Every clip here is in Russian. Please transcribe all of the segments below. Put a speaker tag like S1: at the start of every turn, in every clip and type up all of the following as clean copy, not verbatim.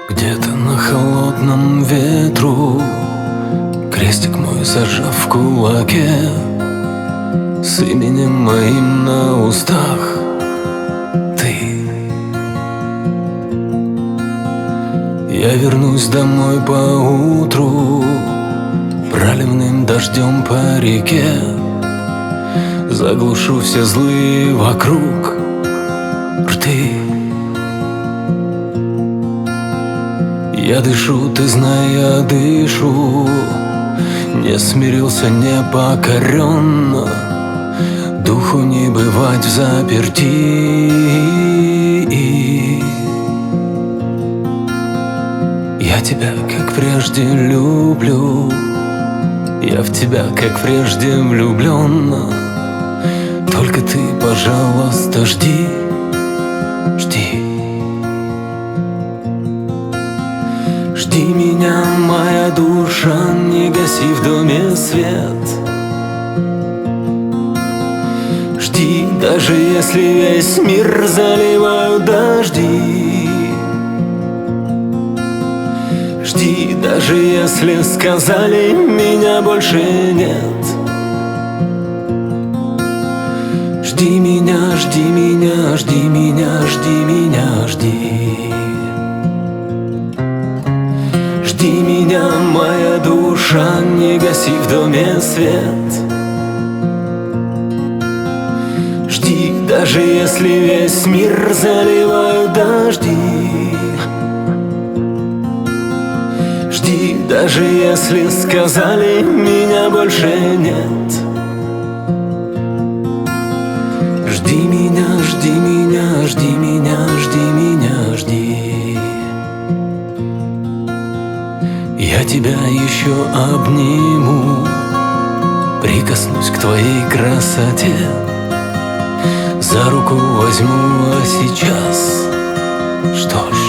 S1: Где-то на холодном ветру крестик мой зажав в кулаке, с именем моим на устах ты. Я вернусь домой поутру, проливным дождем по реке, заглушу все злые вокруг рты. Я дышу, ты знай, я дышу, не смирился, не покорен, духу не бывать взаперти. Я тебя, как прежде, люблю, я в тебя, как прежде, влюблен. Только ты, пожалуйста, жди, жди. Жди меня, моя душа, не гаси в доме свет. Жди, даже если весь мир заливают дожди. Жди, даже если сказали, меня больше нет. Жди меня, жди меня, жди меня, жди меня, жди. Жди меня, моя душа, не гаси в доме свет. Жди, даже если весь мир заливают дожди. Жди, даже если сказали, меня больше нет. Жди меня, жди меня, жди меня, жди меня, жди. Я тебя еще обниму, прикоснусь к твоей красоте, за руку возьму, а сейчас, что ж,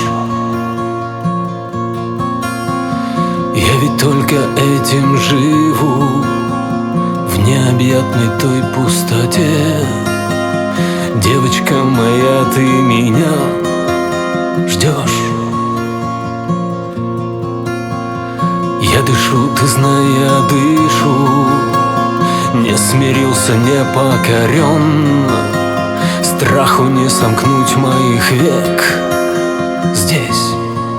S1: я ведь только этим живу, в необъятной той пустоте. Девочка моя, ты меня ждешь. Я дышу, ты знай, я дышу, не смирился, не покорен, страху не сомкнуть моих век здесь.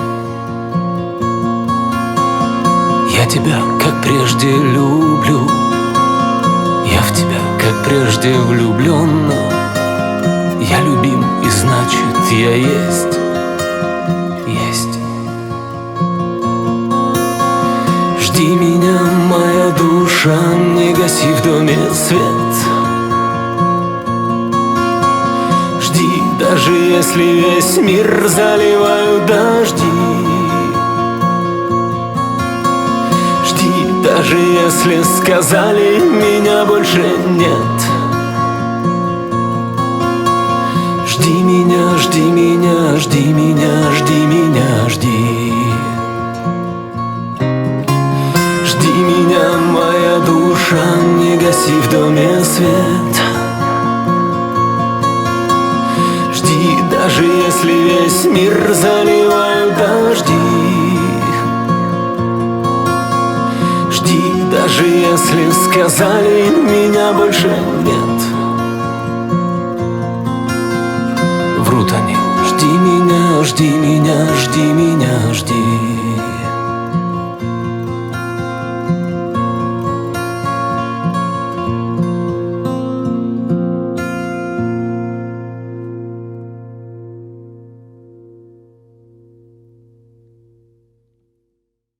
S1: Я тебя, как прежде, люблю, я в тебя, как прежде, влюблен. Я любим, и значит, я есть, есть. Жди меня, моя душа, не гаси в доме свет. Жди, даже если весь мир заливают дожди. Жди, даже если сказали, меня больше нет. Жди меня, жди меня, жди меня, жди меня, жди. Жди меня, моя душа, не гаси в доме свет. Жди, даже если весь мир заливают дожди. Жди, даже если сказали, меня больше нет. Врут они. Жди меня, жди меня, жди меня, жди.